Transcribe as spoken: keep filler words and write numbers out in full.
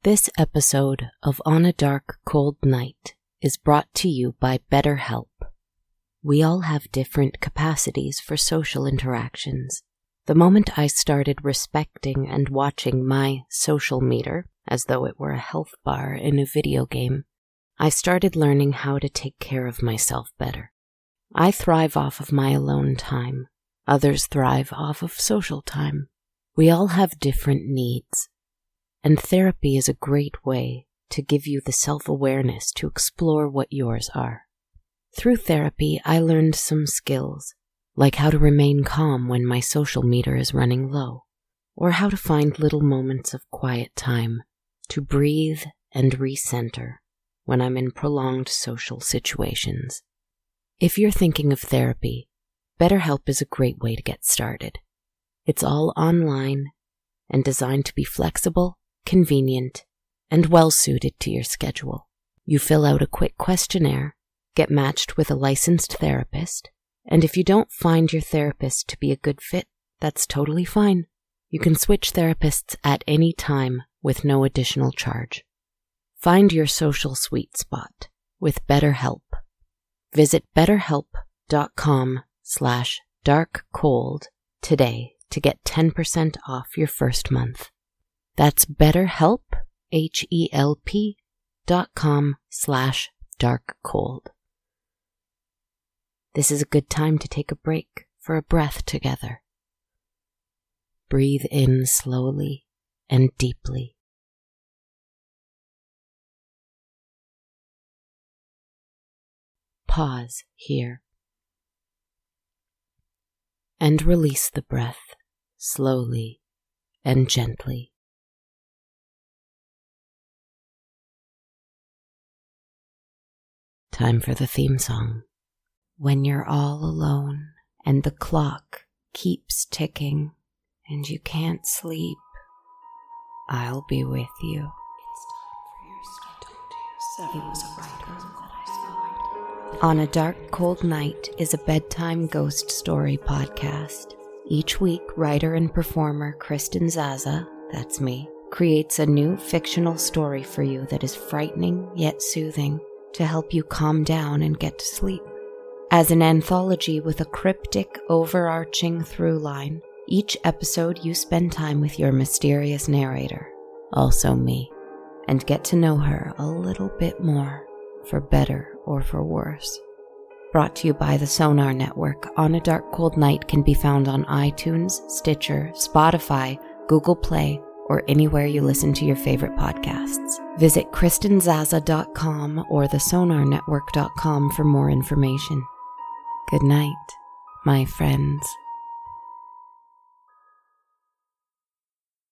This episode of On a Dark, Cold Night is brought to you by BetterHelp. We all have different capacities for social interactions. The moment I started respecting and watching my social meter, as though it were a health bar in a video game, I started learning how to take care of myself better. I thrive off of my alone time. Others thrive off of social time. We all have different needs. And therapy is a great way to give you the self-awareness to explore what yours are. Through therapy, I learned some skills, like how to remain calm when my social meter is running low, or how to find little moments of quiet time to breathe and recenter when I'm in prolonged social situations. If you're thinking of therapy, BetterHelp is a great way to get started. It's all online and designed to be flexible, convenient, and well-suited to your schedule. You fill out a quick questionnaire, get matched with a licensed therapist, and if you don't find your therapist to be a good fit, that's totally fine. You can switch therapists at any time with no additional charge. Find your social sweet spot with BetterHelp. Visit betterhelp.com slash darkcold today to get ten percent off your first month. That's BetterHelp, H E L P dot com slash darkcold. This is a good time to take a break for a breath together. Breathe in slowly and deeply. Pause here. And release the breath slowly and gently. Time for the theme song. When you're all alone and the clock keeps ticking and you can't sleep, I'll be with you. It's time for your story. He was a writer that I saw. On a Dark, Cold Night is a bedtime ghost story podcast. Each week, writer and performer Kristen Zaza, that's me, creates a new fictional story for you that is frightening yet soothing, to help you calm down and get to sleep. As an anthology with a cryptic, overarching through line, each episode you spend time with your mysterious narrator, also me, and get to know her a little bit more, for better or for worse. Brought to you by the Sonar Network, On a Dark Cold Night can be found on iTunes, Stitcher, Spotify, Google Play, or anywhere you listen to your favorite podcasts. Visit kristen zaza dot com or the sonar network dot com for more information. Good night, my friends.